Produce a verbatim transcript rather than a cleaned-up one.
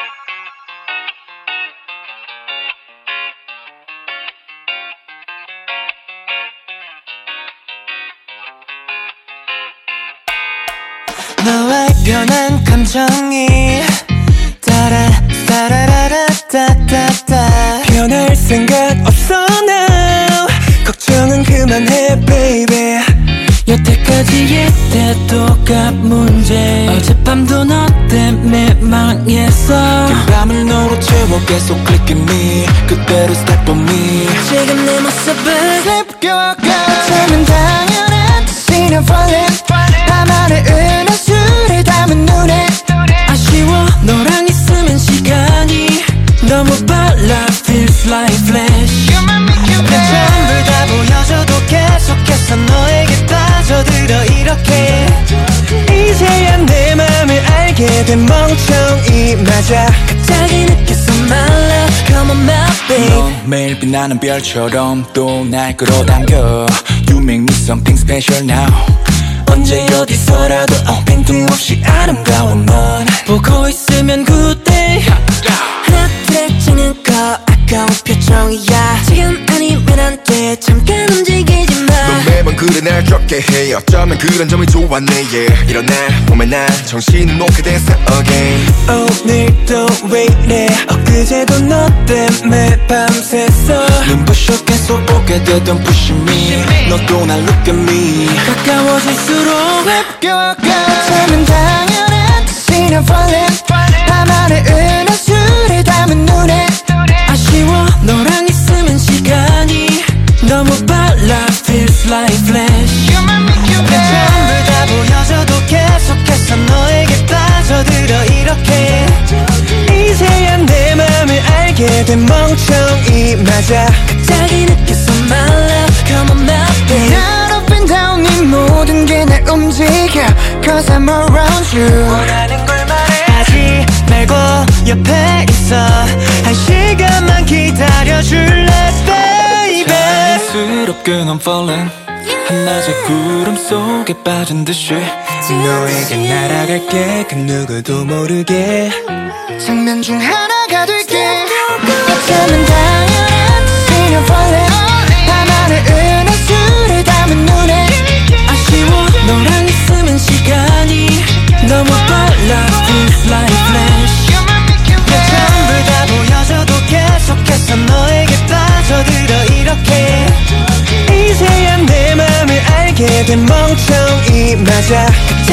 너의 변한 감정이 따라 따라라라따따따 변할 생각 없어 now 걱정은 그만해 baby 여태까지의 태도가 문제 어젯밤도 너 때문에 망했어 그 밤을 너로 채워 계속 click at me 그대로 step on me 지금 내 모습을 lep겨가 어쩌면 당연한 뜻이냐 falling 밤하늘 은하 술에 담은 눈에 아쉬워 너랑 있으면 시간이 너무 빨라 feels like flash 내 전부 다 보여줘도 계속해서 너에게 빠져들어 이렇게 이제야 내 맘을 알게 된 멍청이 맞아 갑자기 느꼈어 my love come on my babe 넌 매일 빛나는 별처럼 또 날 끌어당겨 You make me something special now 언제 어디서라도 oh, 빈틈없이 아름다운 넌 보고 있으면 good day 하나 둘에 찍는 거 아까운 표정이야 지금 아니면 안 돼 잠깐 움직이지 마 넌 매번 그래 날 좋게 해 어쩌면 그런 점이 좋았네 yeah 이런 날 보면 난 정신을 놓게 됐어 again 오늘도 왜 이래 엊그제도 너 때문에 밤새서 눈부셔 계속 보게 되던 pushing me 너도 날 look at me 가까워질수록 lep겨가 어쩌면 당연한 뜻이냐 falling 밤하늘 은하 술에 담은 눈에 아쉬워 너랑 있으면 시간이 너무 빨라 feels like flash 내 전부 다 보여줘도 계속해서 너에게 빠져들어 이렇게 이제야 내 맘을 알게 된 멍청이 맞아 갑자기 느꼈어 my love come on my babe 난 up and down 네 모든 게 날 움직여 Cause I'm around you 원하는 걸 말해 하지 말고 옆에 있어 한 시간만 기다려줄래 baby 자연스럽게 넌 falling 한낮의 구름 속에 빠진 듯이 너에게 날아갈게 그 누구도 모르게 장면 중 하나가 될게 어쩌면 당연한 뜻이냐 falling 밤하늘 은하 술에 담은 눈에 아쉬워 너랑 있으면 시간이 너무 빨라 feels like flash 내 전부 다 보여줘도 계속해서 너에게 빠져들어 이렇게 이제야 내 맘을 알게 된 멍청이 맞아